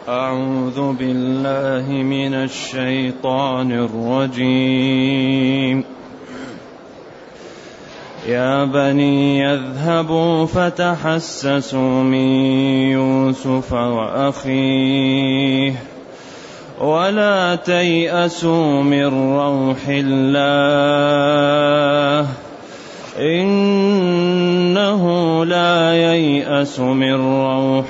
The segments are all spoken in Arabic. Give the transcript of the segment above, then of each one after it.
أعوذ بالله من الشيطان الرجيم. يا بني يذهبوا فتحسسوا من يوسف وأخيه ولا تيأسوا من روح الله إنه لا ييأس من روح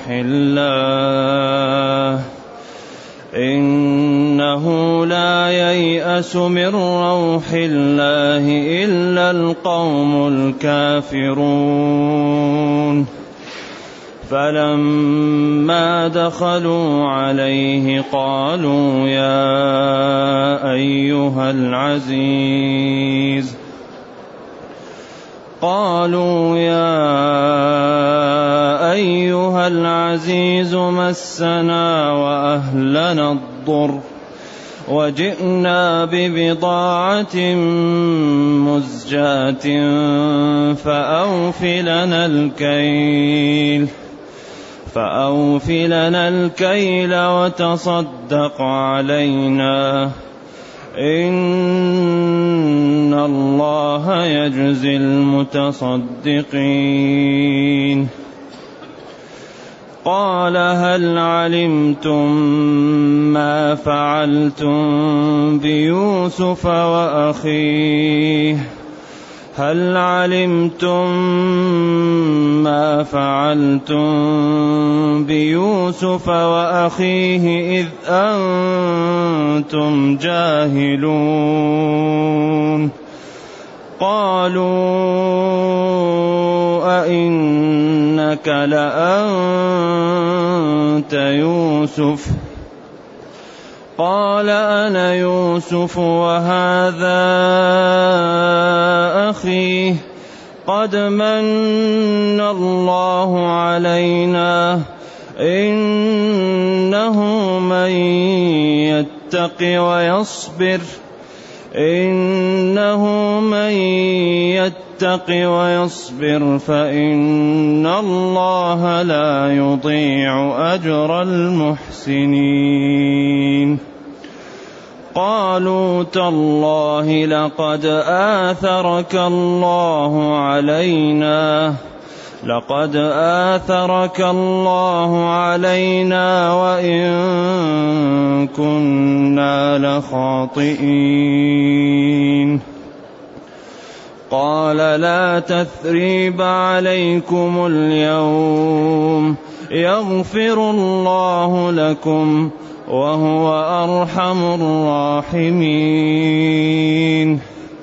الله إلا القوم الكافرون. فلما دخلوا عليه قالوا يا أيها العزيز مسنا وأهلنا الضر وجئنا ببضاعة مزجاة فأوف لنا الكيل وتصدق علينا إن الله يجزي المتصدقين. قال هل علمتم ما فعلتم بيوسف وأخيه إذ أنتم جاهلون؟ قالوا أئنك لأنت يوسف؟ قال أنا يوسف وهذا أخي قد من الله علينا إنه من يتق ويصبر فإن الله لا يضيع أجر المحسنين. قالوا تالله لقد آثرك الله علينا وإن كنا لخاطئين. قال لا تثريب عليكم اليوم يغفر الله لكم وهو أرحم الراحمين.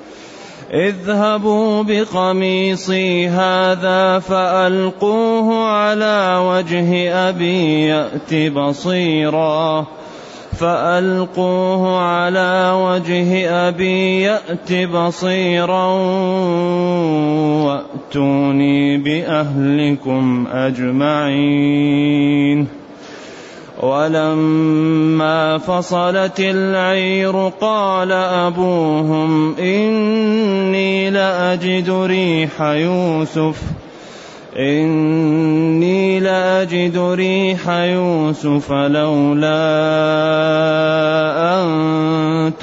اذهبوا بقميصي هذا فألقوه على وجه أبي يأت بصيرا وأتوني بأهلكم أجمعين. ولما فصلت العير قال أبوهم إني لأجد ريح يوسف لولا أن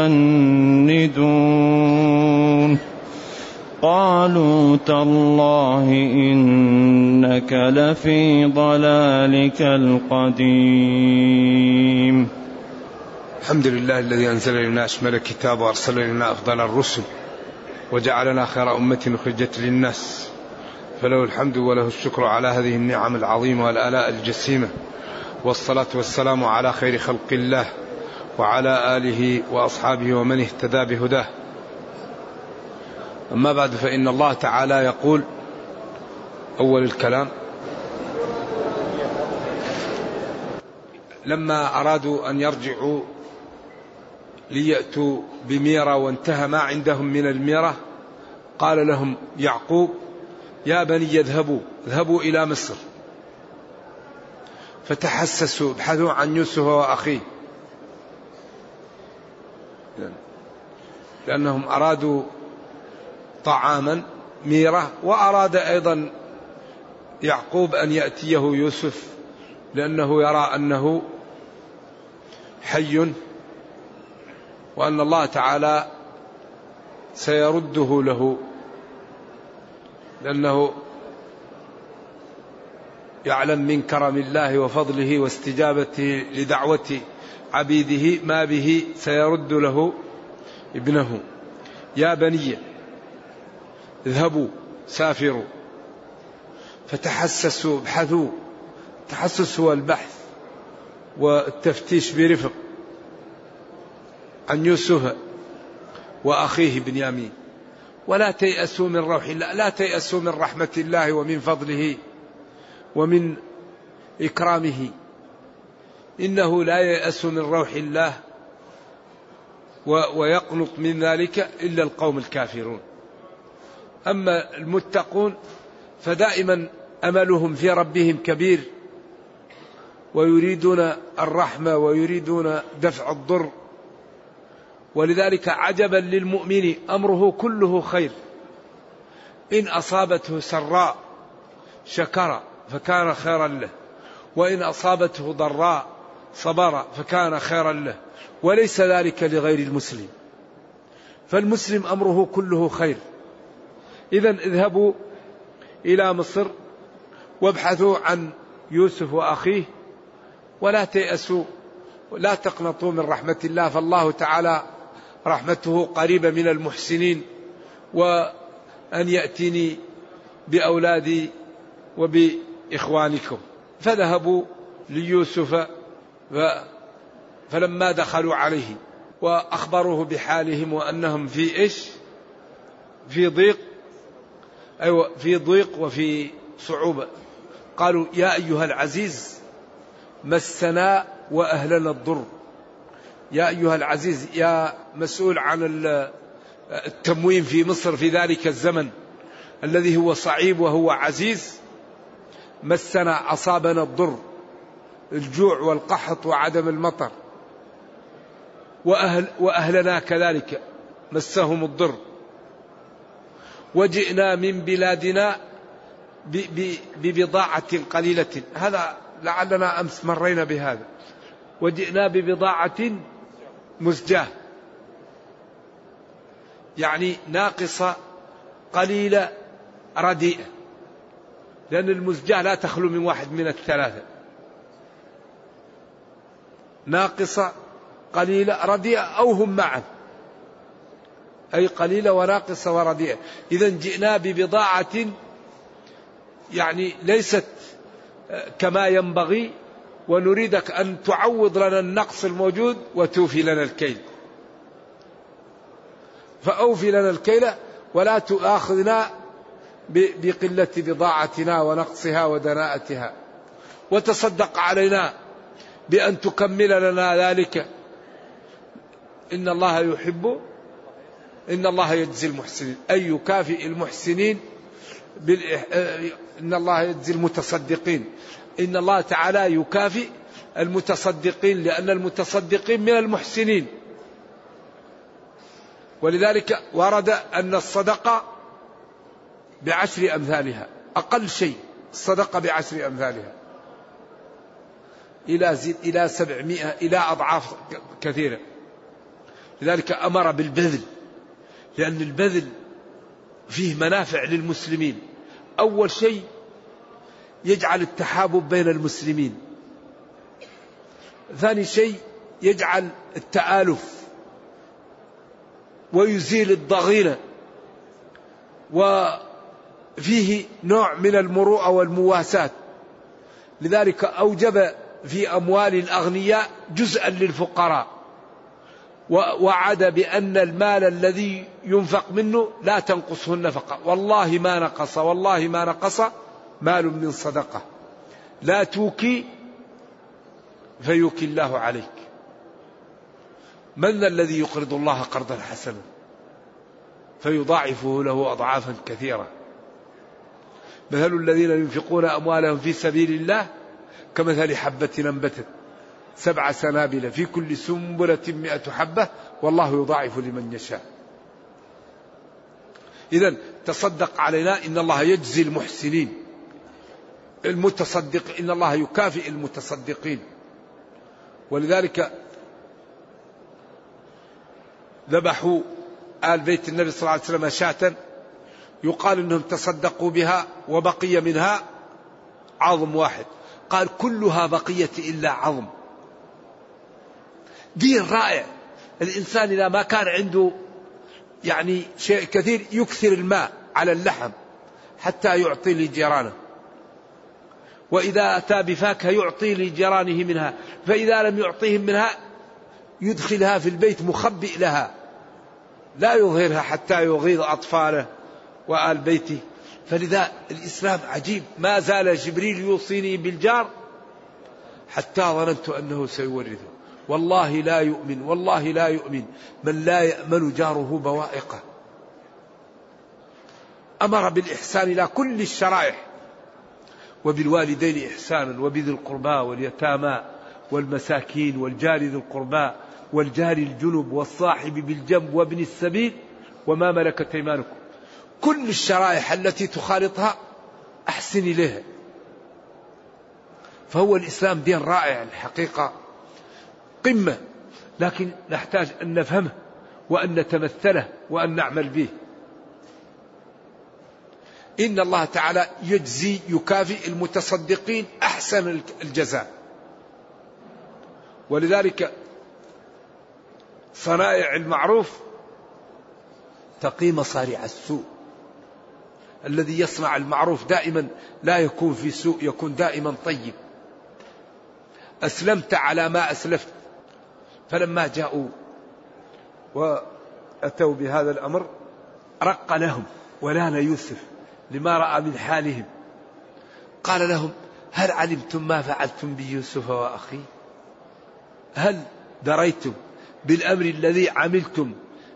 تفندون. قالوا تالله إنك لفي ضلالك القديم. الحمد لله الذي أنزل لنا أشمل الكتاب وأرسل لنا أفضل الرسل وجعلنا خير أمة أخرجت للناس، فله الحمد وله الشكر على هذه النعم العظيمة والآلاء الجسيمة، والصلاة والسلام على خير خلق الله وعلى آله وأصحابه ومن اهتدى بهداه. أما بعد، فإن الله تعالى يقول أول الكلام: لما أرادوا أن يرجعوا ليأتوا بميرة وانتهى ما عندهم من الميرة، قال لهم يعقوب: يا بني اذهبوا إلى مصر فتحسسوا، ابحثوا عن يوسف وأخيه، لأنهم أرادوا طعاما ميرة، وأراد أيضا يعقوب أن يأتيه يوسف، لأنه يرى أنه حي، وأن الله تعالى سيرده له، لأنه يعلم من كرم الله وفضله واستجابته لدعوة عبيده ما به سيرد له ابنه. يا بني اذهبوا سافروا فتحسسوا ابحثوا. التحسس هو البحث والتفتيش برفق عن يوسف وأخيه بنيامين، ولا تيأسوا من روح الله، لا تيأسوا من رحمة الله ومن فضله ومن إكرامه، إنه لا ييأس من روح الله ويقنط من ذلك إلا القوم الكافرون. أما المتقون فدائما أملهم في ربهم كبير، ويريدون الرحمة ويريدون دفع الضر. ولذلك عجبا للمؤمن أمره كله خير، إن أصابته سراء شكر فكان خيرا له، وإن أصابته ضراء صبر فكان خيرا له، وليس ذلك لغير المسلم. فالمسلم أمره كله خير. إذن اذهبوا إلى مصر وابحثوا عن يوسف وأخيه، ولا تيأسوا، لا تقنطوا من رحمة الله، فالله تعالى رحمته قريبة من المحسنين. وأن يأتيني بأولادي وبإخوانكم. فذهبوا ليوسف فلما دخلوا عليه وأخبروه بحالهم وأنهم في إيش؟ في ضيق، أيوة في ضيق وفي صعوبة. قالوا يا أيها العزيز مسنا وأهلنا الضر. يا أيها العزيز، يا مسؤول عن التموين في مصر في ذلك الزمن الذي هو صعيب وهو عزيز، مسنا أصابنا الضر، الجوع والقحط وعدم المطر، وأهلنا كذلك مسهم الضر، وجئنا من بلادنا ببضاعة قليلة. هذا لعلنا أمس مرينا بهذا. وجئنا ببضاعة مزجاة، يعني ناقصة قليلة رديئة، لأن المزجاة لا تخلو من واحد من الثلاثة: ناقصة قليلة رديئة أو هم معا، أي قليلة وناقصة ورديئة. إذن جئنا ببضاعة يعني ليست كما ينبغي، ونريدك أن تعوض لنا النقص الموجود وتوفي لنا الكيل. فأوفي لنا الكيل ولا تؤاخذنا بقلة بضاعتنا ونقصها ودناءتها، وتصدق علينا بأن تكمل لنا ذلك. إن الله يحب، إن الله يجزي المحسنين، أي يكافئ المحسنين إن الله يجزي المتصدقين. إن الله تعالى يكافئ المتصدقين، لأن المتصدقين من المحسنين. ولذلك ورد أن الصدقة ب10 أمثالها، أقل شيء الصدقة ب10 أمثالها إلى 700 إلى أضعاف كثيرة. لذلك أمر بالبذل، لأن البذل فيه منافع للمسلمين. أول شيء يجعل التحابب بين المسلمين، ثاني شيء يجعل التآلف ويزيل الضغينة، وفيه نوع من المروءة والمواساة. لذلك أوجب في أموال الأغنياء جزءا للفقراء، ووعد بأن المال الذي ينفق منه لا تنقصه النفقة. والله ما نقص مال من صدقة، لا توكي فيوكي الله عليك. من الذي يقرض الله قرضا حسنا فيضاعفه له أضعافا كثيرة؟ مثل الذين ينفقون أموالهم في سبيل الله كمثل حبة أنبتت 7 سنابل في كل سنبلة 100 حبة والله يضاعف لمن يشاء. إذن تصدق علينا، إن الله يجزي المحسنين. المتصدق إن الله يكافئ المتصدقين. ولذلك ذبحوا آل بيت النبي صلى الله عليه وسلم شاة يقال أنهم تصدقوا بها وبقي منها عظم واحد، قال كلها بقية إلا عظم. دين رائع. الإنسان إذا ما كان عنده يعني شيء كثير يكثر الماء على اللحم حتى يعطي لجيرانه، وإذا أتى بفاكهة يعطي لجيرانه منها، فإذا لم يعطيهم منها يدخلها في البيت مخبئ لها لا يظهرها حتى يغيظ أطفاله وآل بيته. فلذا الإسلام عجيب. ما زال جبريل يوصيني بالجار حتى ظننت أنه سيورثه. والله لا يؤمن، والله لا يؤمن من لا يأمن جاره بوائقه. أمر بالإحسان إلى كل الشرائح، وبالوالدين إحسانا، وبذي القربى واليتامى والمساكين والجار ذي القربى والجار الجنب والصاحب بالجنب وابن السبيل وما ملكت أيمانكم. كل الشرائح التي تخالطها أحسن إليها. فهو الإسلام دين رائع الحقيقة، قمة، لكن نحتاج أن نفهمه وأن نتمثله وأن نعمل به. إن الله تعالى يجزي يكافئ المتصدقين أحسن الجزاء. ولذلك صنائع المعروف تقي مصارع السوء. الذي يصنع المعروف دائما لا يكون في سوء، يكون دائما طيب. أسلمت على ما أسلفت. فلما جاءوا وأتوا بهذا الأمر رق لهم ولان يوسف لما رأى من حالهم، قال لهم هل علمتم ما فعلتم بيوسف وأخيه؟ هل دريتم بالأمر الذي عملتم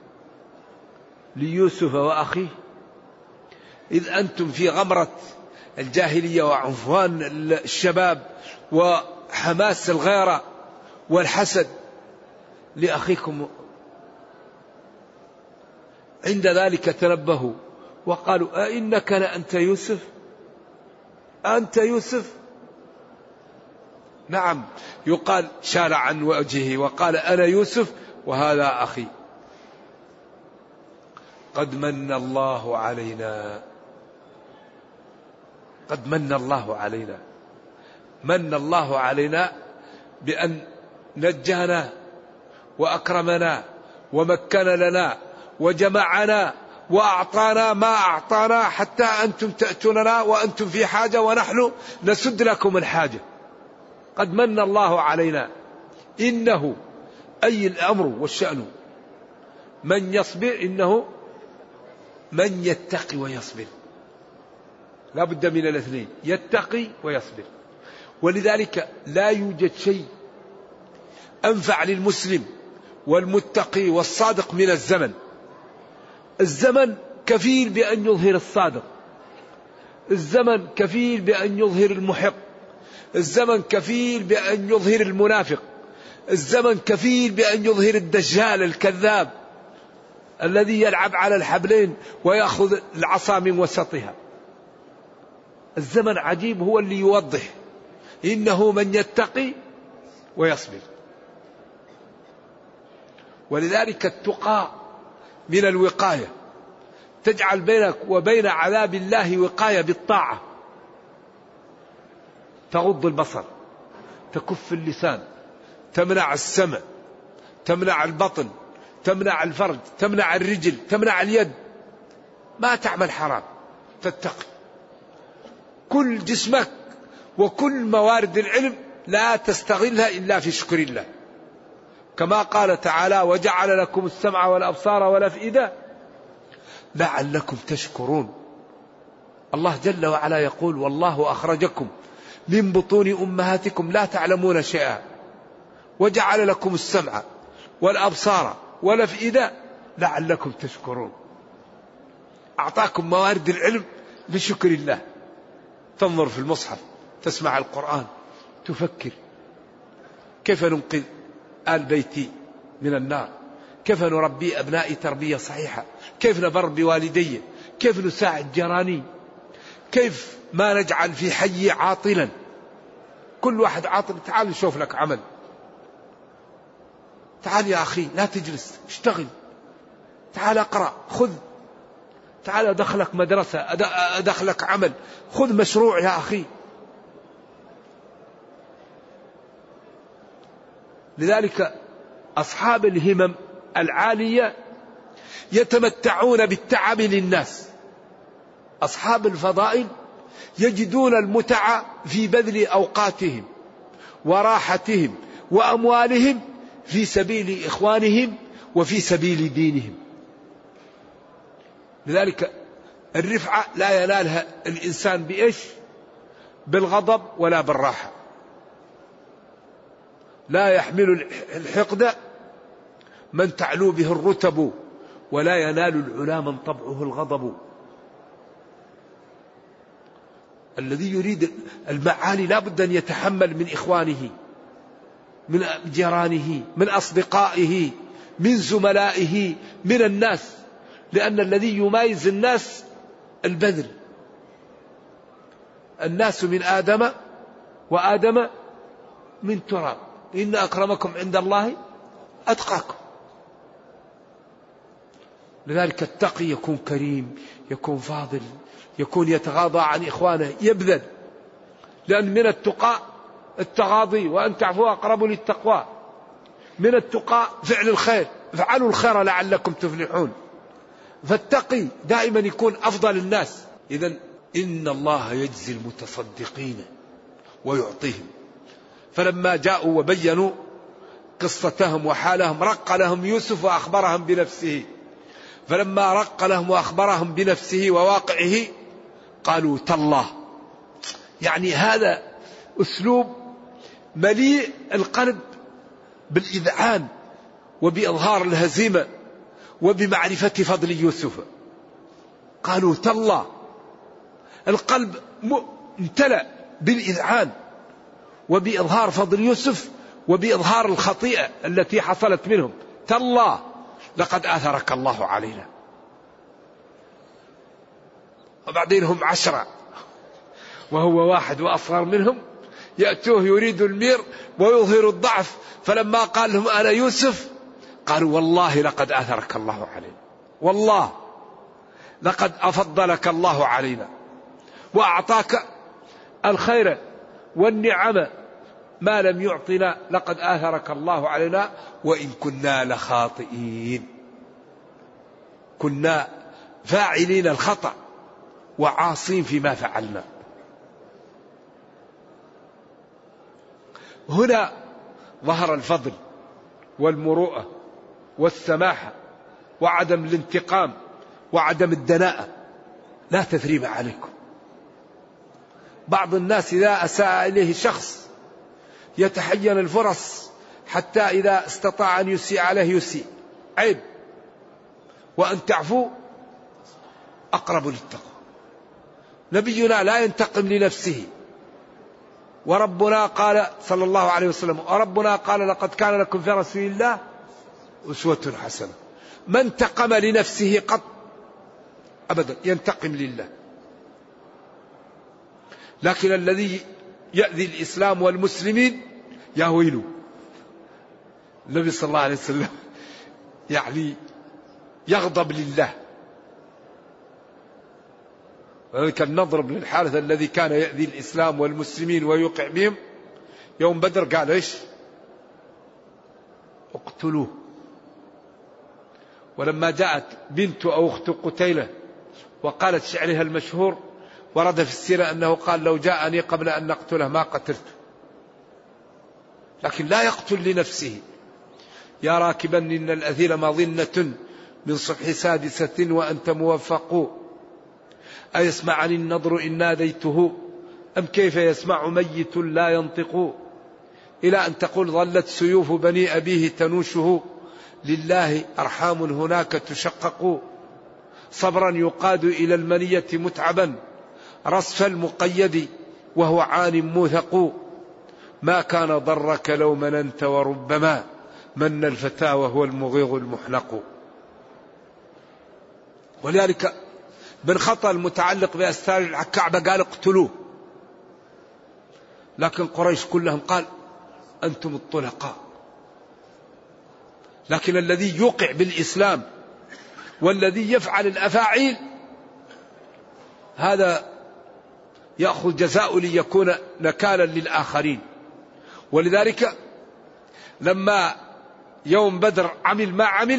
ليوسف وأخيه؟ إذ أنتم في غمرة الجاهلية وعنفوان الشباب وحماس الغيرة والحسد لأخيكم. عند ذلك تنبهوا وقالوا أئنك لأنت يوسف؟ أنت يوسف؟ نعم، يقال شال عن وجهه وقال أنا يوسف وهذا أخي. قد من الله علينا، قد من الله علينا، من الله علينا بأن نجانا وأكرمنا ومكن لنا وجمعنا وأعطانا ما أعطانا، حتى أنتم تأتوننا وأنتم في حاجة ونحن نسد لكم الحاجة. قد من الله علينا. إنه أي الأمر والشأن من يصبر، إنه من يتقي ويصبر. لا بد من الاثنين، يتقي ويصبر. ولذلك لا يوجد شيء أنفع للمسلم والمتقي والصادق من الزمن. الزمن كفيل بأن يظهر الصادق، الزمن كفيل بأن يظهر المحق، الزمن كفيل بأن يظهر المنافق، الزمن كفيل بأن يظهر الدجال الكذاب الذي يلعب على الحبلين ويأخذ العصا من وسطها. الزمن عجيب، هو اللي يوضح إنه من يتقي ويصبر. ولذلك التقى من الوقاية، تجعل بينك وبين عذاب الله وقاية بالطاعة. تغض البصر، تكف اللسان، تمنع السمع، تمنع البطن، تمنع الفرج، تمنع الرجل، تمنع اليد، ما تعمل حرام، تتقي. كل جسمك وكل موارد العلم لا تستغلها إلا في شكر الله، كما قال تعالى وجعل لكم السمع والأبصار والأفئدة لعلكم تشكرون. الله جل وعلا يقول والله أخرجكم من بطون أمهاتكم لا تعلمون شيئا وجعل لكم السمع والأبصار والأفئدة لعلكم تشكرون. أعطاكم موارد العلم بشكر الله. تنظر في المصحف، تسمع القرآن، تفكر كيف ننقذ آل بيتي من النار، كيف نربي أبنائي تربية صحيحة، كيف نبر بوالدي، كيف نساعد جيراني، كيف ما نجعل في حي عاطلا. كل واحد عاطل، تعال نشوف لك عمل، تعال يا أخي لا تجلس، اشتغل، تعال اقرأ، خذ، تعال أدخلك مدرسة، أدخلك عمل، خذ مشروع يا أخي. لذلك أصحاب الهمم العالية يتمتعون بالتعب للناس. أصحاب الفضائل يجدون المتعة في بذل أوقاتهم وراحتهم وأموالهم في سبيل إخوانهم وفي سبيل دينهم. لذلك الرفعة لا ينالها الإنسان بإيش؟ بالغضب ولا بالراحة. لا يحمل الحقد من تعلو به الرتب، ولا ينال العلا من طبعه الغضب. الذي يريد المعالي لا بد أن يتحمل من إخوانه، من جيرانه، من أصدقائه، من زملائه، من الناس، لأن الذي يميز الناس البذل. الناس من آدم وآدم من تراب، إن أكرمكم عند الله أتقاكم. لذلك التقي يكون كريم، يكون فاضل، يكون يتغاضى عن إخوانه، يبذل. لأن من التقى التغاضي، وأن تعفوا أقرب للتقوى. من التقى فعل الخير، افعلوا الخير لعلكم تفلحون. فالتقي دائما يكون أفضل الناس. إذن إن الله يجزي المتصدقين ويعطيهم. فلما جاءوا وبينوا قصتهم وحالهم رق لهم يوسف وأخبرهم بنفسه. فلما رق لهم وأخبرهم بنفسه وواقعه قالوا تالله. يعني هذا أسلوب مليء القلب بالإذعان وبإظهار الهزيمة وبمعرفة فضل يوسف. قالوا تالله، القلب امتلأ بالإذعان وبإظهار فضل يوسف وبإظهار الخطيئة التي حصلت منهم. تالله لقد آثرك الله علينا. وبعدين هم 10 وهو واحد وأصغر منهم، يأتوه يريد المير ويظهر الضعف. فلما قال لهم أنا يوسف قالوا والله لقد آثرك الله علينا، والله لقد أفضلك الله علينا وأعطاك الخير والنعم ما لم يعطنا، لقد آثرك الله علينا وإن كنا لخاطئين. كنا فاعلين الخطأ وعاصين فيما فعلنا. هنا ظهر الفضل والمروءة والسماحة وعدم الانتقام وعدم الدناءة. لا تثريب عليكم. بعض الناس إذا أساء إليه شخص يتحين الفرص حتى إذا استطاع أن يسيء عليه يسيء. عيب. وأن تعفو أقرب للتقوى. نبينا لا ينتقم لنفسه، وربنا قال صلى الله عليه وسلم، وربنا قال لقد كان لكم في رسول الله أسوة حسنة. ما انتقم لنفسه قط أبدا، ينتقم لله. لكن الذي يأذي الإسلام والمسلمين يا ويله. النبي صلى الله عليه وسلم يعني يغضب لله. ولذلك نضرب للحارث الذي كان يأذي الإسلام والمسلمين ويوقع بهم، يوم بدر قال إيش؟ اقتلوه. ولما جاءت بنت أو أخت قتيلة وقالت شعرها المشهور، ورد في السيرة أنه قال لو جاءني قبل أن نقتله ما قتلته. لكن لا يقتل لنفسه. يا راكبا إن الأثيل مظنة من صبح سادسة وأنت موفق، أيسمعني النضر إن ناديته أم كيف يسمع ميت لا ينطق، إلى أن تقول ظلت سيوف بني أبيه تنوشه، لله أرحام هناك تشقق، صبرا يقاد إلى المنية متعبا رصف المقيد وهو عان موثق، ما كان ضرك لو مننت وربما من الفتى وهو المغيظ المحنق. ولذلك من خطأ المتعلق بأستار الكعبة قال اقتلوه، لكن قريش كلهم قال أنتم الطلقاء. لكن الذي يوقع بالإسلام والذي يفعل الأفاعيل هذا يأخذ جزاء ليكون نكالا للآخرين. ولذلك لما يوم بدر عمل ما عمل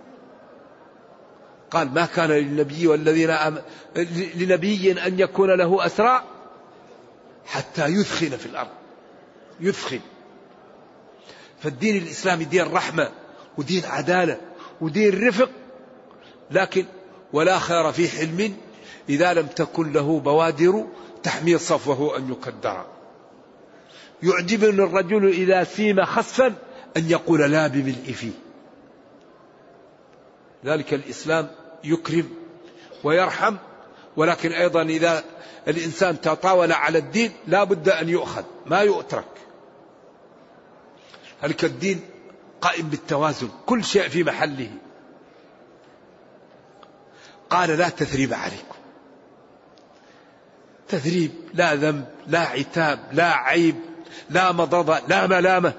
قال ما كان للنبي والذين لنبي أن يكون له أسرى حتى يثخن في الأرض. يثخن. فالدين الإسلامي دين رحمة ودين عدالة ودين رفق، لكن ولا خير في حلم إذا لم تكن له بوادر تحمي صفوه أن يكدر. يعجبني الرجل إذا سيم خسفا أن يقول لا بملء فيه. ذلك الإسلام يكرم ويرحم، ولكن أيضا إذا الإنسان تطاول على الدين لا بد أن يؤخذ ما يؤترك. ذلك الدين قائم بالتوازن، كل شيء في محله. قال لا تثريب عليكم. تثريب لا ذنب لا عتاب لا عيب لا مضضة لا ملامة.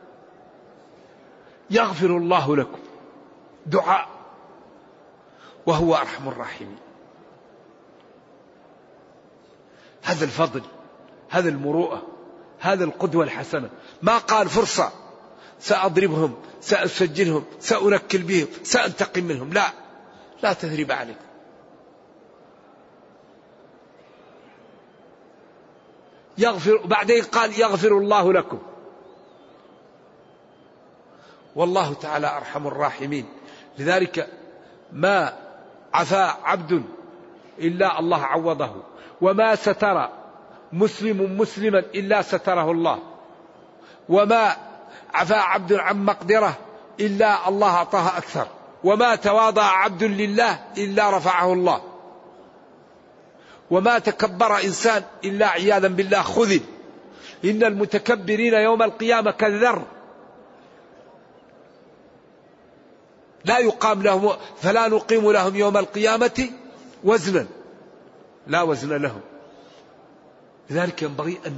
يغفر الله لكم، دعاء، وهو أرحم الراحمين. هذا الفضل، هذا المروءة، هذا القدوة الحسنة. ما قال فرصة سأضربهم سأسجنهم سأنكل بهم سأنتقم منهم، لا، لا تثريب عليكم. يغفر، بعدين قال يغفر الله لكم. والله تعالى أرحم الراحمين. لذلك ما عفا عبد إلا الله عوضه، وما ستر مسلم مسلما إلا ستره الله، وما عفا عبد عن مقدرة إلا الله أعطاه أكثر، وما تواضع عبد لله إلا رفعه الله، وما تكبر إنسان إلا عياذا بالله خذل. إن المتكبرين يوم القيامة كالذر لا يقام لهم، فلا نقيم لهم يوم القيامة وزنا، لا وزن لهم. لذلك ينبغي أن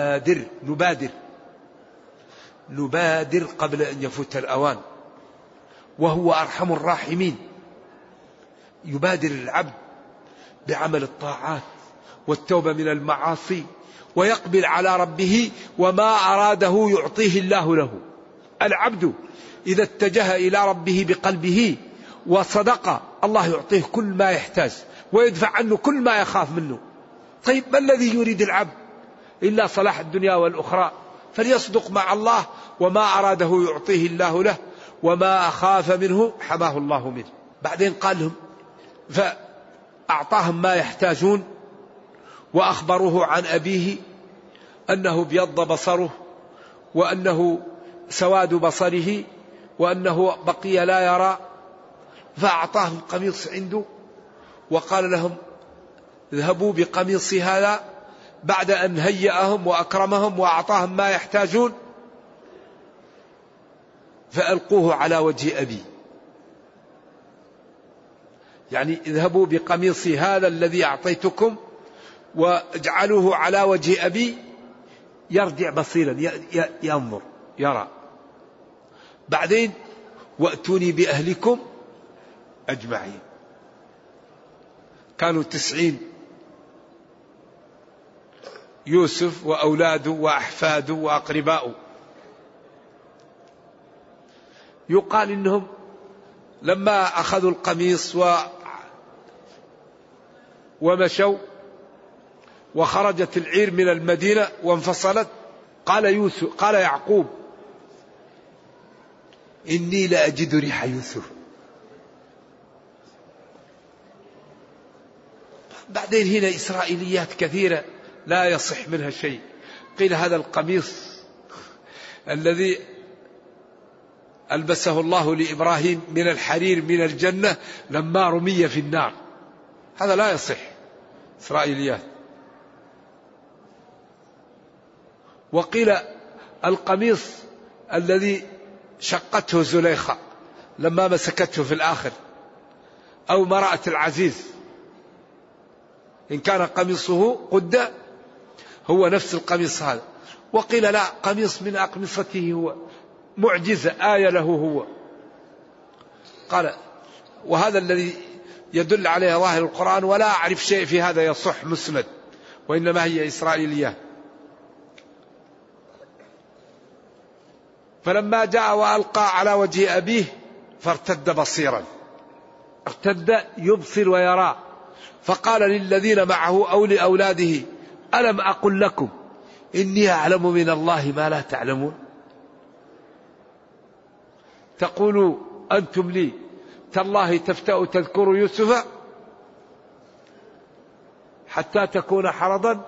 نبادر قبل أن يفوت الأوان، وهو أرحم الراحمين. يبادر العبد بعمل الطاعات والتوبة من المعاصي، ويقبل على ربه وما أراده يعطيه الله له. العبد إذا اتجه إلى ربه بقلبه وصدق الله يعطيه كل ما يحتاج ويدفع عنه كل ما يخاف منه. طيب ما الذي يريد العبد إلا صلاح الدنيا والأخرى؟ فليصدق مع الله، وما أراده يعطيه الله له، وما أخاف منه حماه الله منه. بعدين قال لهم فأعطاهم ما يحتاجون، وأخبروه عن أبيه أنه ابيض بصره، وأنه سواد بصره، وأنه بقي لا يرى. فأعطاهم قميص عنده وقال لهم اذهبوا بقميصي هذا، بعد أن هيأهم وأكرمهم وأعطاهم ما يحتاجون، فألقوه على وجه أبي. يعني اذهبوا بقميصي هذا الذي أعطيتكم واجعلوه على وجه أبي يرجع بصيرا ينظر يرى. بعدين وأتوني بأهلكم أجمعين. كانوا 90، يوسف وأولاده وأحفاده وأقرباؤه. يقال إنهم لما أخذوا القميص ومشوا وخرجت العير من المدينة وانفصلت، قال يعقوب إني لأجد ريح يوسف. بعدين هنا إسرائيليات كثيرة لا يصح منها شيء. قيل هذا القميص الذي ألبسه الله لإبراهيم من الحرير من الجنة لما رمي في النار، هذا لا يصح، إسرائيليات. وقيل القميص الذي شقته زليخة لما مسكته في الآخر، أو امرأة العزيز، إن كان قميصه قد هو نفس القميص هذا. وقيل لا، قميص من أقمصته هو، معجزة آية له هو. قال وهذا الذي يدل عليه ظاهر القرآن، ولا أعرف شيء في هذا يصح مسند، وإنما هي إسرائيلية. فلما جاء وألقى على وجه أبيه فارتد بصيرا، ارتد يبصر ويرى، فقال للذين معه أو لأولاده ألم أقل لكم إني أعلم من الله ما لا تعلمون؟ تقول أنتم لي تالله تفتأ تذكر يوسف حتى تكون حرضا.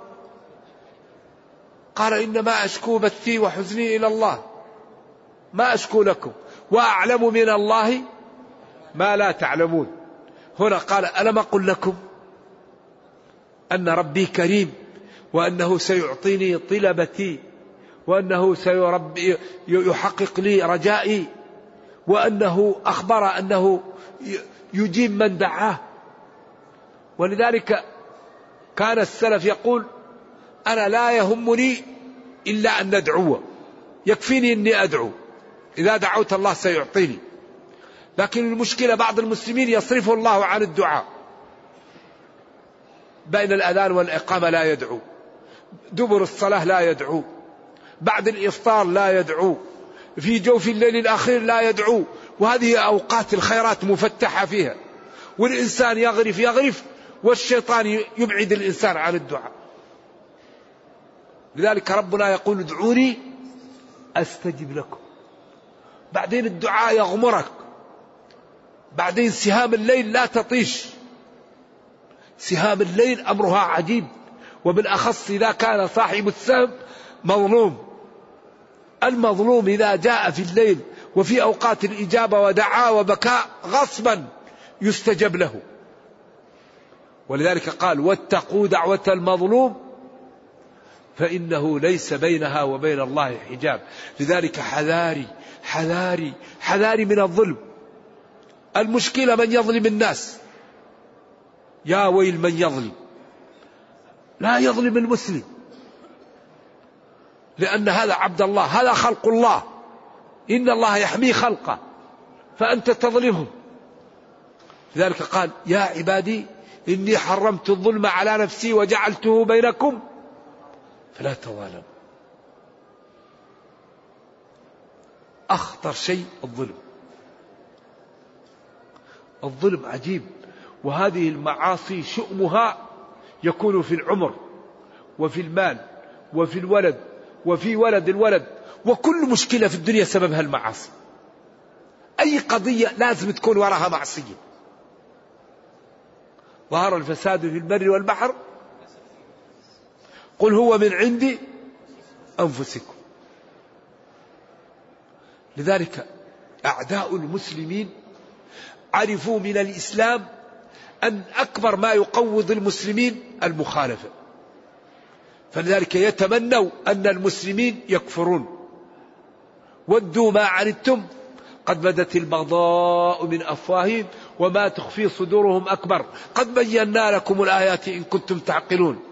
قال إنما أشكو بثي وحزني إلى الله، ما أشكو لكم، وأعلم من الله ما لا تعلمون. هنا قال ألم أقل لكم أن ربي كريم، وأنه سيعطيني طلبتي، وأنه يحقق لي رجائي، وأنه أخبر أنه يجيب من دعاه. ولذلك كان السلف يقول أنا لا يهمني إلا أن ندعو، يكفيني أني أدعو، إذا دعوت الله سيعطيني. لكن المشكلة بعض المسلمين يصرفه الله عن الدعاء، بين الأذان والإقامة لا يدعو، دبر الصلاة لا يدعو، بعد الإفطار لا يدعو، في جوف الليل الأخير لا يدعو، وهذه أوقات الخيرات مفتحة فيها، والإنسان يغرف والشيطان يبعد الإنسان عن الدعاء. لذلك ربنا يقول ادعوني أستجب لكم. بعدين الدعاء يغمرك، بعدين سهام الليل لا تطيش، سهام الليل أمرها عجيب، وبالأخص إذا كان صاحب السهم مظلوم. المظلوم إذا جاء في الليل وفي أوقات الإجابة ودعا وبكاء غصبا يستجب له. ولذلك قال واتقوا دعوة المظلوم فإنه ليس بينها وبين الله حجاب. لذلك حذاري حذاري حذاري من الظلم. المشكلة من يظلم الناس، يا ويل من يظلم. لا يظلم المسلم، لأن هذا عبد الله، هذا خلق الله، إن الله يحمي خلقه، فأنت تظلمهم. لذلك قال يا عبادي إني حرمت الظلم على نفسي وجعلته بينكم فلا تظالموا. أخطر شيء الظلم. الظلم عجيب، وهذه المعاصي شؤمها يكون في العمر وفي المال وفي الولد وفي ولد الولد، وكل مشكلة في الدنيا سببها المعاصي. أي قضية لازم تكون وراها معصية. ظهر الفساد في البر والبحر قل هو من عند أنفسكم. لذلك أعداء المسلمين عرفوا من الإسلام أن أكبر ما يقوض المسلمين المخالفة، فلذلك يتمنوا أن المسلمين يكفرون. ودوا ما عنتم قد بدت البغضاء من أفواههم وما تخفي صدورهم أكبر قد بينا لكم الآيات إن كنتم تعقلون.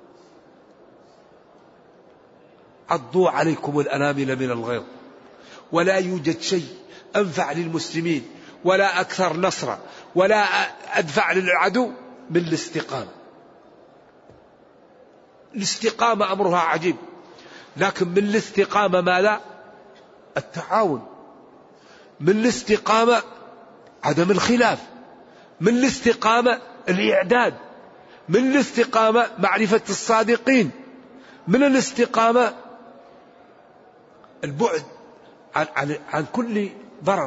عضوا عليكم الأنامل من الغيظ. ولا يوجد شيء أنفع للمسلمين ولا أكثر نصرا ولا أدفع للعدو من الاستقامة. الاستقامة أمرها عجيب، لكن من الاستقامة ماذا؟ التعاون. من الاستقامة عدم الخلاف. من الاستقامة الإعداد. من الاستقامة معرفة الصادقين. من الاستقامة البعد عن كل ضرر.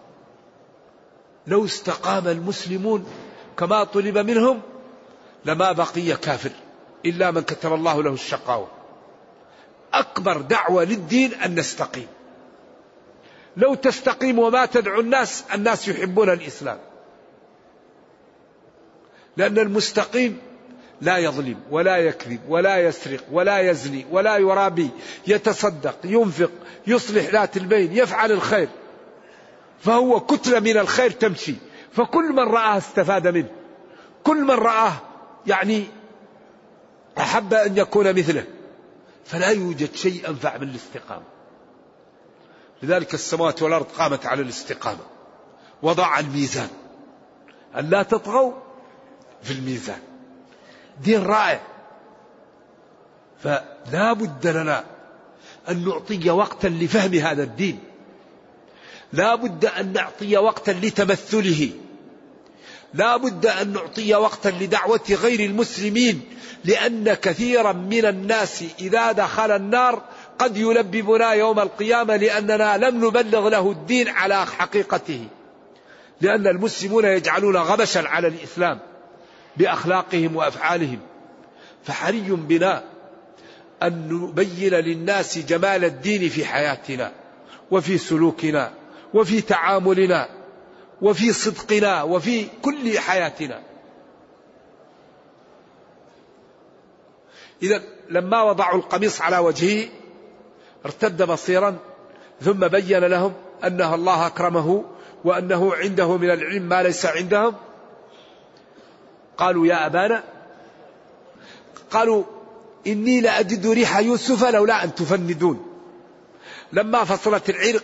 لو استقام المسلمون كما طلب منهم لما بقي كافر إلا من كتب الله له الشقاوة. أكبر دعوة للدين أن نستقيم. لو تستقيم وما تدعو الناس يحبون الإسلام، لأن المستقيم لا يظلم ولا يكذب ولا يسرق ولا يزني ولا يرابي، يتصدق ينفق يصلح ذات البين يفعل الخير، فهو كتلة من الخير تمشي، فكل من رآه استفاد منه، كل من رآه يعني أحب أن يكون مثله. فلا يوجد شيء أنفع من الاستقامة. لذلك السماوات والأرض قامت على الاستقامة. وضع الميزان أن لا تطغوا في الميزان. دين رائع. فلا بد لنا أن نعطي وقتا لفهم هذا الدين، لا بد أن نعطي وقتا لتمثله، لا بد أن نعطي وقتا لدعوة غير المسلمين، لأن كثيرا من الناس إذا دخل النار قد يلببنا يوم القيامة لأننا لم نبلغ له الدين على حقيقته، لأن المسلمون يجعلون غبشا على الإسلام بأخلاقهم وأفعالهم. فحري بنا أن نبين للناس جمال الدين في حياتنا وفي سلوكنا وفي تعاملنا وفي صدقنا وفي كل حياتنا. إذا لما وضعوا القميص على وجهه ارتد بصيرا، ثم بين لهم أنه الله أكرمه وأنه عنده من العلم ما ليس عندهم. قالوا يا أبانا، قالوا إني لأجد ريح يوسف لولا أن تفندون. لما فصلت العير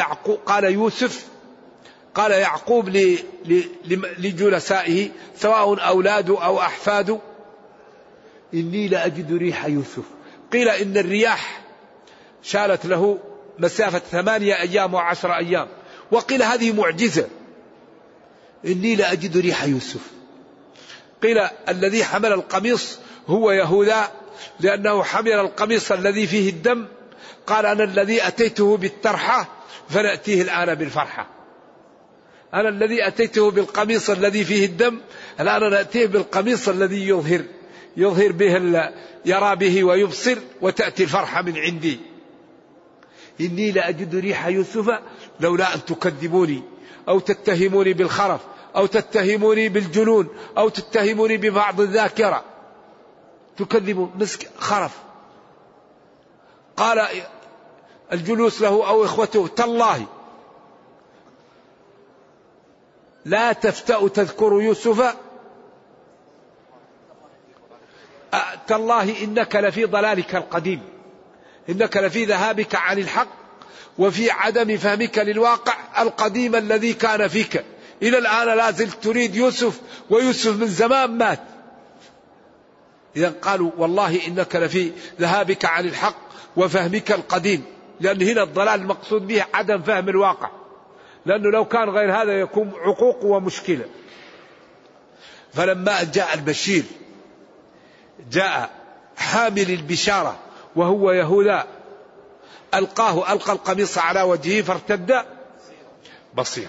قال يعقوب لجلسائه سواء أولاد أو أحفاد إني لأجد ريح يوسف. قيل إن الرياح شالت له مسافة 8 أيام و10 أيام، وقيل هذه معجزة إني لأجد ريح يوسف. قيل الذي حمل القميص هو يهوذا لأنه حمل القميص الذي فيه الدم، قال أنا الذي أتيته بالترحة فنأتيه الآن بالفرحة. أنا الذي أتيته بالقميص الذي فيه الدم، الآن نأتيه بالقميص الذي يظهر به يرى به ويبصر، وتأتي الفرحة من عندي. إني لأجد ريح يوسف لولا أن تكذبوني أو تتهموني بالخرف أو تتهموني بالجنون أو تتهموني ببعض الذاكرة. تكذبون مسك خرف. قال الجلوس له أو إخوته تالله لا تفتأ تذكر يوسف، تالله إنك لفي ضلالك القديم، إنك لفي ذهابك عن الحق وفي عدم فهمك للواقع القديم الذي كان فيك. إلى الآن لا زلت تريد يوسف، ويوسف من زمان مات. إذا قالوا والله إنك لفي ذهابك عن الحق وفهمك القديم، لأن هنا الضلال المقصود به عدم فهم الواقع، لأنه لو كان غير هذا يكون عقوق ومشكلة. فلما جاء البشير جاء حامل البشارة وهو يهوذا، ألقى القميص على وجهه فارتد بصيرا.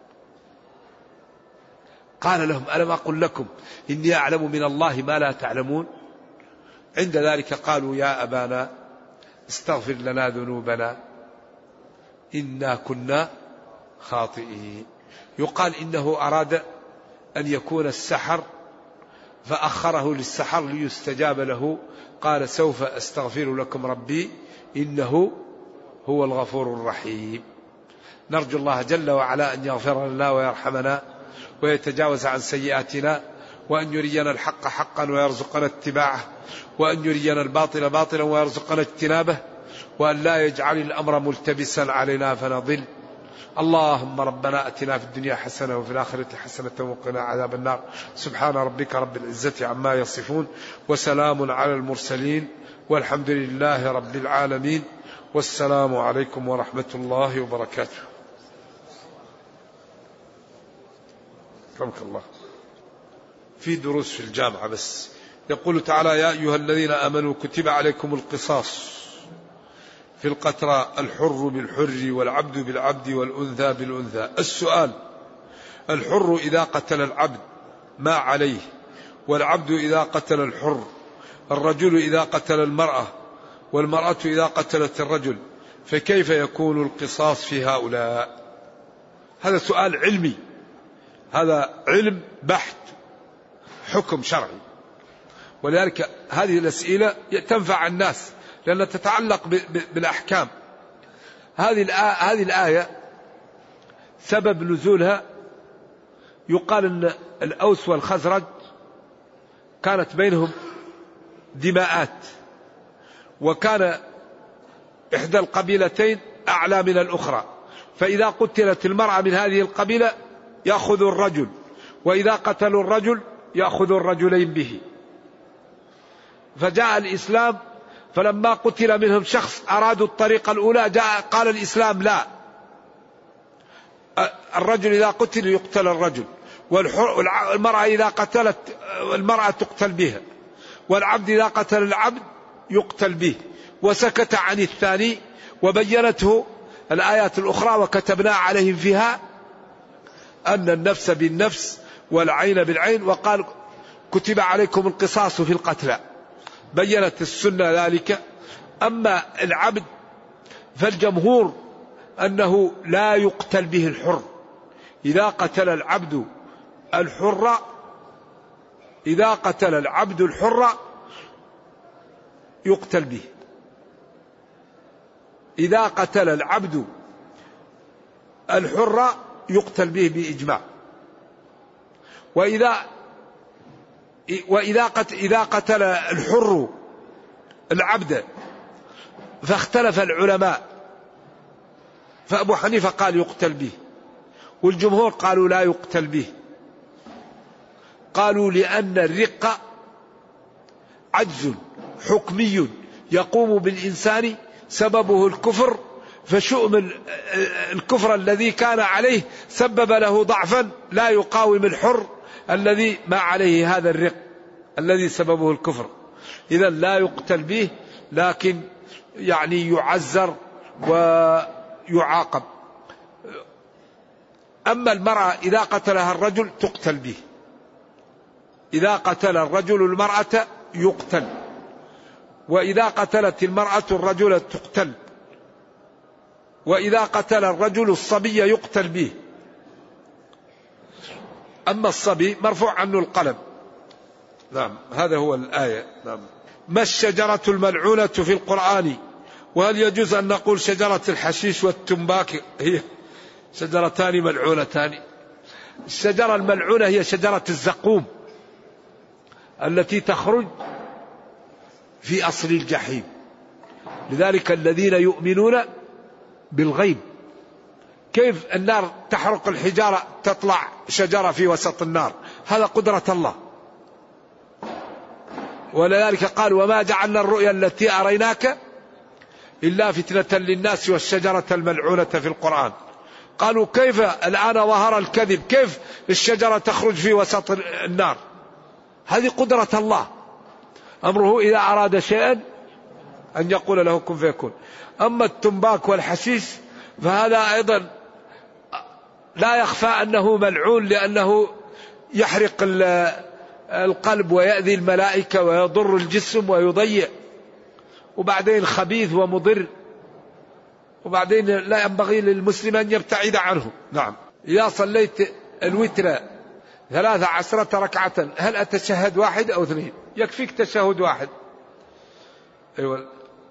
قال لهم ألم أقل لكم إني أعلم من الله ما لا تعلمون. عند ذلك قالوا يا أبانا استغفر لنا ذنوبنا إنا كنا خاطئين. يقال إنه أراد أن يكون السحر فأخره للسحر ليستجاب له، قال سوف أستغفر لكم ربي إنه هو الغفور الرحيم. نرجو الله جل وعلا أن يغفر لنا ويرحمنا ويتجاوز عن سيئاتنا، وأن يرينا الحق حقا ويرزقنا اتباعه، وأن يرينا الباطل باطلا ويرزقنا اجتنابه، وأن لا يجعل الأمر ملتبسا علينا فنضل. اللهم ربنا أتنا في الدنيا حسنة وفي الآخرة حسنة وقنا عذاب النار. سبحان ربك رب العزة عما يصفون، وسلام على المرسلين، والحمد لله رب العالمين، والسلام عليكم ورحمة الله وبركاته. رحمك الله. في دروس في الجامعة بس. يقول تعالى يا أيها الذين آمنوا كتب عليكم القصاص في القتلى، الحر بالحر والعبد بالعبد والأنثى بالأنثى. السؤال: الحر إذا قتل العبد ما عليه؟ والعبد إذا قتل الحر؟ الرجل إذا قتل المرأة؟ والمرأة إذا قتلت الرجل؟ فكيف يكون القصاص في هؤلاء؟ هذا سؤال علمي، هذا علم بحث، حكم شرعي. ولذلك هذه الأسئلة تنفع الناس لأنها تتعلق بالأحكام. هذه الآية سبب نزولها يقال أن الأوس والخزرج كانت بينهم دماءات، وكان إحدى القبيلتين أعلى من الأخرى، فإذا قتلت المرأة من هذه القبيلة يأخذ الرجل، وإذا قتلوا الرجل يأخذ الرجلين به. فجاء الإسلام، فلما قتل منهم شخص أرادوا الطريقة الأولى، جاء قال الإسلام لا، الرجل إذا قتل يقتل الرجل، والمرأة إذا قتلت المرأة تقتل بها، والعبد إذا قتل العبد يقتل به. وسكت عن الثاني وبينته الآيات الأخرى: وكتبنا عليهم فيها أن النفس بالنفس والعين بالعين، وقال كتب عليكم القصاص في القتلى. بينت السنة ذلك. أما العبد فالجمهور أنه لا يقتل به الحر. إذا قتل العبد الحر، إذا قتل العبد الحر يقتل به. إذا قتل العبد الحر يقتل به بإجماع. إذا قتل الحر العبد فاختلف العلماء، فأبو حنيفة قال يقتل به، والجمهور قالوا لا يقتل به. قالوا لأن الرق عجز حكمي يقوم بالإنسان سببه الكفر، فشؤم الكفر الذي كان عليه سبب له ضعفا لا يقاوم الحر الذي ما عليه هذا الرق الذي سببه الكفر. إذا لا يقتل به، لكن يعني يعزر ويعاقب. أما المرأة إذا قتلها الرجل تقتل به. إذا قتل الرجل المرأة يقتل، وإذا قتلت المرأة الرجل تقتل، وإذا قتل الرجل الصبي يقتل به. أما الصبي مرفوع عنه القلم. نعم، هذا هو الآية. نعم. ما الشجرة الملعونة في القرآن؟ وهل يجوز أن نقول شجرة الحشيش والتنباك هي شجرتان ملعونتان؟ الشجرة الملعونة هي شجرة الزقوم التي تخرج في أصل الجحيم. لذلك الذين يؤمنون بالغيب، كيف النار تحرق الحجارة تطلع شجرة في وسط النار؟ هذا قدرة الله. ولذلك قال وما جعلنا الرؤيا التي أريناك إلا فتنة للناس والشجرة الملعونة في القرآن. قالوا كيف الآن ظهر الكذب، كيف الشجرة تخرج في وسط النار؟ هذه قدرة الله، أمره إذا أراد شيئا أن يقول له كن فيكون. أما التنباك والحشيش فهذا أيضا لا يخفى أنه ملعون، لأنه يحرق القلب ويأذي الملائكة ويضر الجسم ويضيع، وبعدين خبيث ومضر، وبعدين لا ينبغي للمسلم أن يبتعد عنه. نعم. إذا صليت الوتر 13 ركعة هل أتشهد واحد أو اثنين؟ يكفيك تشهد واحد. أيوة،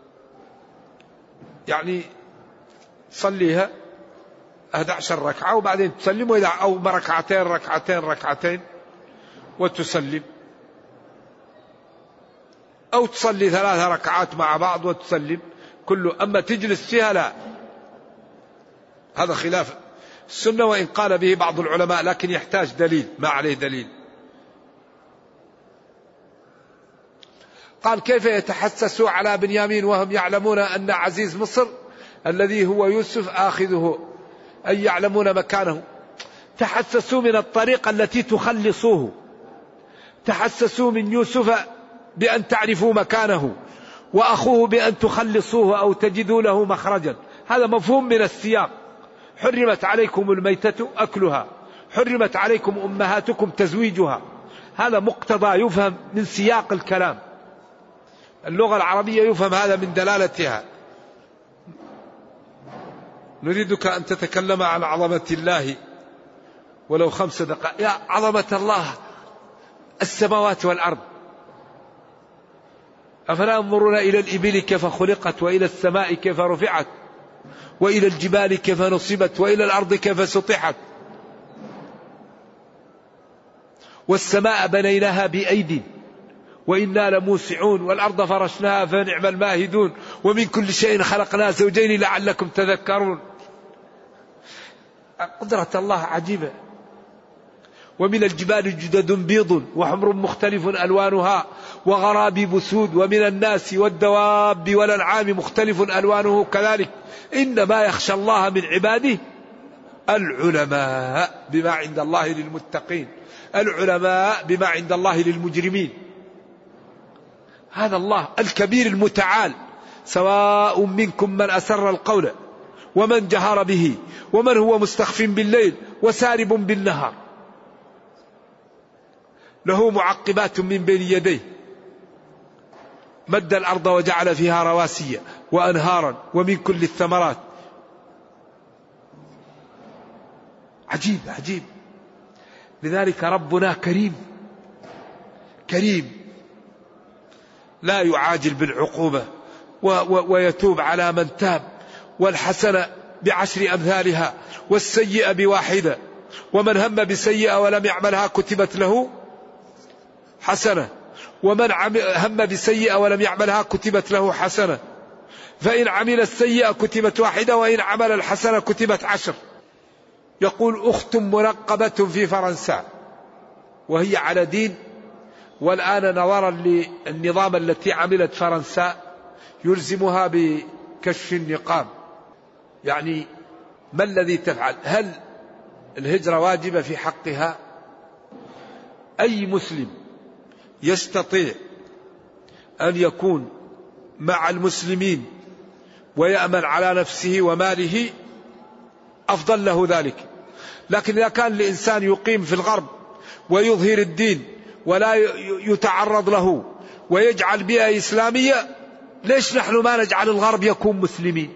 يعني صليها 11 ركعة وبعدين تسلم، وإذا أو ركعتين وتسلم، أو تصلي 3 ركعات مع بعض وتسلم كله. أما تجلس فيها لا، هذا خلاف السنة، وإن قال به بعض العلماء لكن يحتاج دليل، ما عليه دليل. قال كيف يتحسسوا على بنيامين وهم يعلمون أن عزيز مصر الذي هو يوسف آخذه، أي يعلمون مكانه. تحسسوا من الطريقة التي تخلصوه، تحسسوا من يوسف بأن تعرفوا مكانه، وأخوه بأن تخلصوه أو تجدوا له مخرجا. هذا مفهوم من السياق. حرمت عليكم الميتة أكلها، حرمت عليكم أمهاتكم تزويجها. هذا مقتضى يفهم من سياق الكلام. اللغة العربية يفهم هذا من دلالتها. نريدك أن تتكلم عن عظمة الله ولو 5 دقائق. يا عظمة الله السماوات والأرض، أفلا ينظرون إلى الإبل كيف خلقت، وإلى السماء كيف رفعت، وإلى الجبال كيف نصبت، وإلى الأرض كيف سطحت، والسماء بنيناها بأيد وإنا لموسعون، والأرض فرشناها فنعم الماهدون، ومن كل شيء خلقنا زوجين لعلكم تذكرون. قدرة الله عجيبة. ومن الجبال جدد بيض وحمر مختلف ألوانها وغرابيب سود ومن الناس والدواب والأنعام مختلف ألوانه كذلك إنما يخشى الله من عباده العلماء بما عند الله للمتقين، العلماء بما عند الله للمجرمين. هذا الله الكبير المتعال، سواء منكم من أسر القول ومن جهر به ومن هو مستخف بالليل وسارب بالنهار، له معقبات من بين يديه، مد الأرض وجعل فيها رواسي وأنهارا ومن كل الثمرات. عجيب عجيب. لذلك ربنا كريم كريم، لا يعاجل بالعقوبة ويتوب على من تاب، والحسنة بعشر أمثالها والسيئة بواحدة، ومن هم بسيئة ولم يعملها كتبت له حسنة، ومن هم بسيئة ولم يعملها كتبت له حسنة، فإن عمل السيئة كتبت واحدة وإن عمل الحسنة كتبت 10. يقول أخت منقبة في فرنسا وهي على دين، والآن نظرا للنظام التي عملت فرنسا يلزمها بكشف النقاب. يعني ما الذي تفعل؟ هل الهجرة واجبة في حقها؟ أي مسلم يستطيع أن يكون مع المسلمين ويأمن على نفسه وماله أفضل له ذلك. لكن إذا كان الإنسان يقيم في الغرب ويظهر الدين ولا يتعرض له ويجعل بيئة إسلامية، ليش نحن ما نجعل الغرب يكون مسلمين؟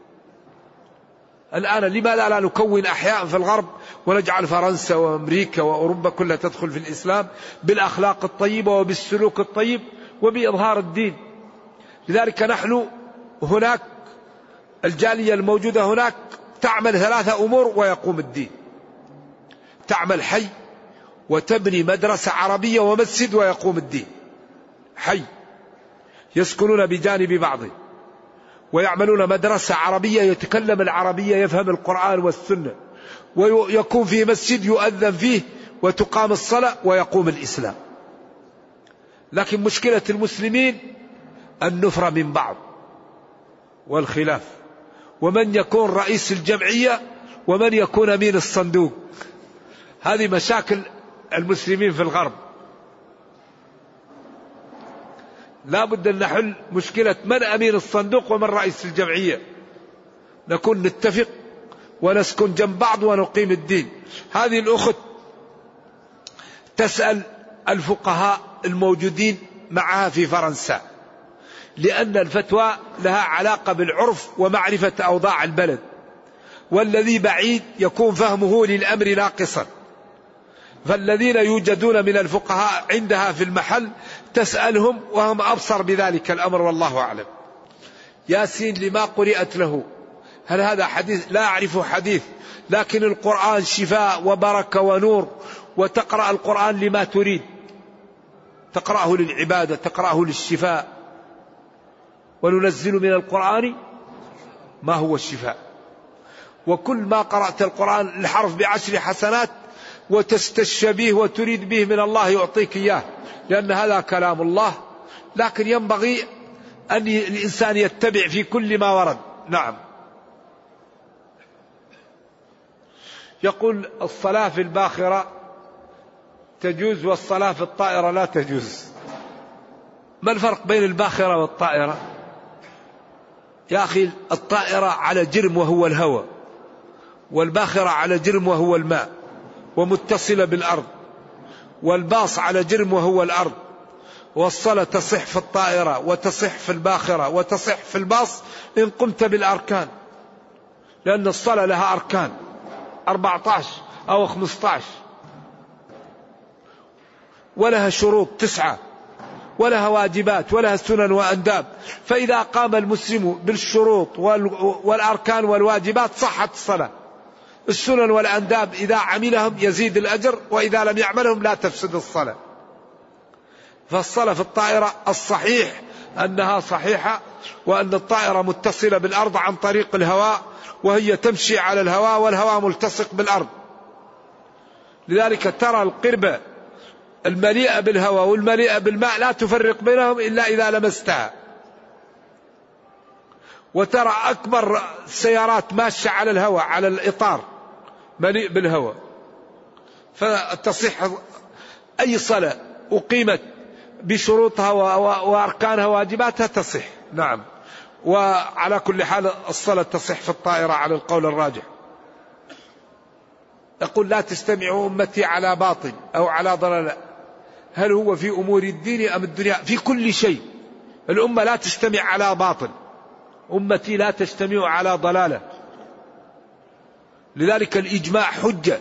الآن لماذا لا نكون أحياء في الغرب ونجعل فرنسا وأمريكا وأوروبا كلها تدخل في الإسلام بالأخلاق الطيبة وبالسلوك الطيب وبإظهار الدين؟ لذلك نحن هناك الجالية الموجودة هناك تعمل 3 أمور ويقوم الدين: تعمل حي، وتبني مدرسة عربية ومسجد ويقوم الدين. حي يسكنون بجانب بعض، ويعملون مدرسة عربية يتكلم العربية يفهم القرآن والسنة، ويكون في مسجد يؤذن فيه وتقام الصلاة ويقوم الإسلام. لكن مشكلة المسلمين النفرة من بعض والخلاف، ومن يكون رئيس الجمعية ومن يكون أمين الصندوق. هذه مشاكل المسلمين في الغرب. لا بد أن نحل مشكلة من أمين الصندوق ومن رئيس الجمعية، نكون نتفق ونسكن جنب بعض ونقيم الدين. هذه الأخت تسأل الفقهاء الموجودين معها في فرنسا، لأن الفتوى لها علاقة بالعرف ومعرفة أوضاع البلد، والذي بعيد يكون فهمه للأمر ناقصا. فالذين يوجدون من الفقهاء عندها في المحل تسألهم وهم أبصر بذلك الأمر، والله أعلم. ياسين لما قرأت له، هل هذا حديث؟ لا أعرف حديث، لكن القرآن شفاء وبركة ونور، وتقرأ القرآن لما تريد، تقرأه للعبادة، تقرأه للشفاء. وننزل من القرآن ما هو الشفاء. وكل ما قرأت القرآن الحرف ب10 حسنات وتستشفى به وتريد به من الله يعطيك إياه، لأن هذا كلام الله. لكن ينبغي أن الإنسان يتبع في كل ما ورد. نعم. يقول الصلاة في الباخرة تجوز والصلاة في الطائرة لا تجوز. ما الفرق بين الباخرة والطائرة؟ يا أخي الطائرة على جرم وهو الهواء، والباخرة على جرم وهو الماء ومتصلة بالأرض، والباص على جرم وهو الأرض. والصلاة تصح في الطائرة وتصح في الباخرة وتصح في الباص إن قمت بالأركان، لأن الصلاة لها أركان 14 أو 15، ولها شروط 9، ولها واجبات، ولها سنن وأنداب. فإذا قام المسلم بالشروط والأركان والواجبات صحت الصلاة. السنن والأنداب إذا عملهم يزيد الأجر، وإذا لم يعملهم لا تفسد الصلاة. فالصلاة في الطائرة الصحيح أنها صحيحة، وأن الطائرة متصلة بالأرض عن طريق الهواء، وهي تمشي على الهواء والهواء ملتصق بالأرض. لذلك ترى القربة المليئة بالهواء والمليئة بالماء لا تفرق بينهم إلا إذا لمستها. وترى أكبر السيارات ماشية على الهواء على الإطار مليء بالهواء. فتصح أي صلاة أقيمت بشروطها وأركانها وواجباتها تصح. نعم. وعلى كل حال الصلاة تصح في الطائرة على القول الراجح. يقول لا تجتمع أمتي على باطل أو على ضلال. هل هو في أمور الدين أم الدنيا؟ في كل شيء. الأمة لا تجتمع على باطل، أمتي لا تجتمع على ضلالة. لذلك الإجماع حجة.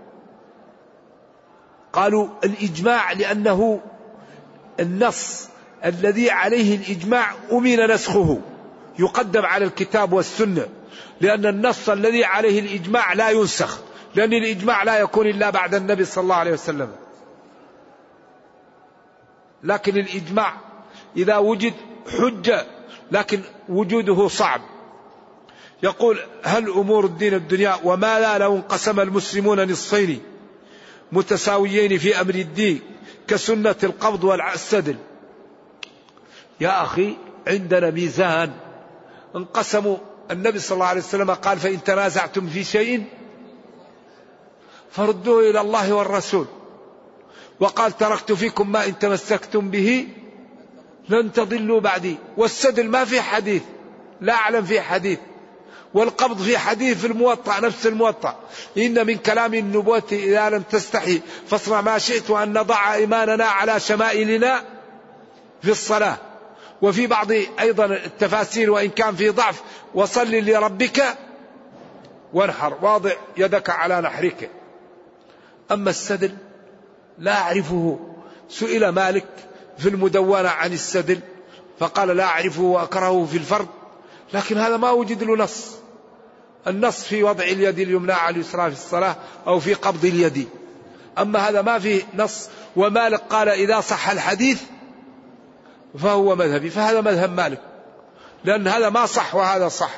قالوا الإجماع لأنه النص الذي عليه الإجماع أمن نسخه، يقدم على الكتاب والسنة، لأن النص الذي عليه الإجماع لا ينسخ، لأن الإجماع لا يكون إلا بعد النبي صلى الله عليه وسلم. لكن الإجماع إذا وجد حجة، لكن وجوده صعب. يقول هل أمور الدين الدنيا وما لا لو انقسم المسلمون نصفين متساويين في أمر الدين كسنة القبض والسدل. يا أخي عندنا ميزان، انقسموا. النبي صلى الله عليه وسلم قال فإن تنازعتم في شيء فردوه إلى الله والرسول، وقال تركت فيكم ما إن تمسكتم به لن تضلوا بعدي. والسدل ما في حديث، لا أعلم في حديث. والقبض في حديث في الموطأ، نفس الموطأ، إن من كلام النبوة إذا لم تستحي فاصنع ما شئت وأن نضع إيماننا على شمائلنا في الصلاة. وفي بعض أيضا التفاسير وإن كان في ضعف وصل لربك وانحر، واضع يدك على نحرك. أما السدل لا أعرفه. سئل مالك في المدونة عن السدل فقال لا أعرفه وأكرهه في الفرض، لكن هذا ما وجد له نص. النص في وضع اليد اليمنى على اليسرى في الصلاة أو في قبض اليد. أما هذا ما فيه نص. ومالك قال إذا صح الحديث فهو مذهبي، فهذا مذهب مالك، لأن هذا ما صح وهذا صح.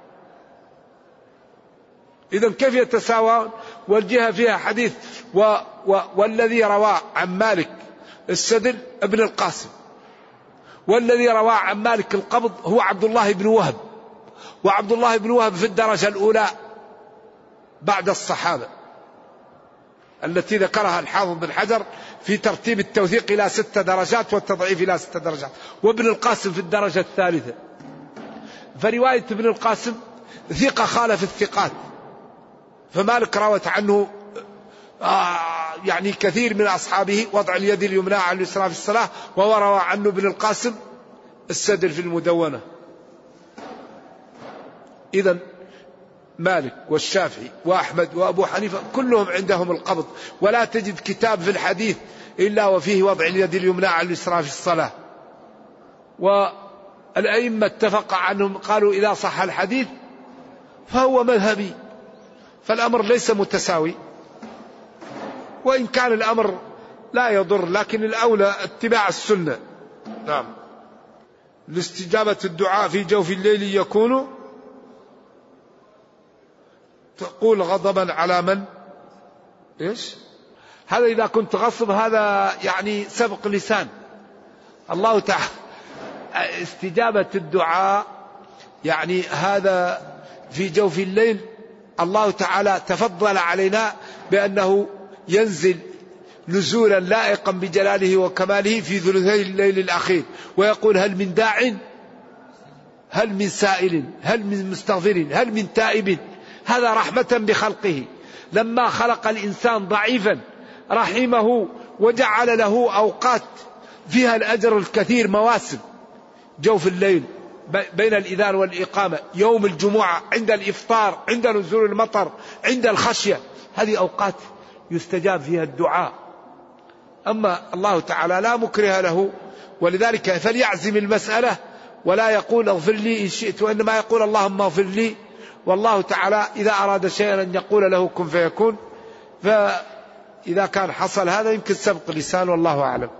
إذن كيف يتساوون؟ والجهة فيها حديث. والذي روى عن مالك السدل ابن القاسم، والذي روى عن مالك القبض هو عبد الله بن وهب. وعبد الله بن وهب في الدرجة الأولى بعد الصحابة التي ذكرها الحافظ بن حجر في ترتيب التوثيق إلى 6 درجات والتضعيف إلى 6 درجات. وابن القاسم في الدرجة الثالثة. فرواية ابن القاسم ثقة خالف الثقات، فمالك روت عنه يعني كثير من أصحابه وضع اليد اليمنى على اليسرى في الصلاة، وهو روى عنه ابن القاسم السدل في المدونة. إذن مالك والشافعي وأحمد وأبو حنيفة كلهم عندهم القبض، ولا تجد كتاب في الحديث إلا وفيه وضع اليد اليمنى على اليسرى في الصلاة. والأئمة اتفق عنهم قالوا إذا صح الحديث فهو مذهبي. فالأمر ليس متساوي، وإن كان الأمر لا يضر، لكن الأولى اتباع السنة. نعم. لاستجابة الدعاء في جوف الليل يكون تقول غضبا على من؟ إيش؟ هذا إذا كنت غصب هذا يعني سبق لسان. الله تعالى استجابة الدعاء يعني هذا في جوف الليل. الله تعالى تفضل علينا بأنه ينزل نزولا لائقا بجلاله وكماله في ثلثي الليل الأخير، ويقول هل من داع، هل من سائل، هل من مستغفر، هل من تائب. هذا رحمة بخلقه. لما خلق الإنسان ضعيفا رحمه وجعل له أوقات فيها الأجر الكثير، مواسم. جوف الليل بين الإذان والإقامة، يوم الجمعة، عند الإفطار، عند نزول المطر، عند الخشية، هذه أوقات يستجاب فيها الدعاء. أما الله تعالى لا مكره له، ولذلك فليعزم المسألة ولا يقول اغفر لي إن شئت، وإنما يقول اللهم اغفر لي. والله تعالى إذا أراد شيئا أن يقول له كن فيكون. فإذا كان حصل هذا يمكن سبق لسان، والله أعلم.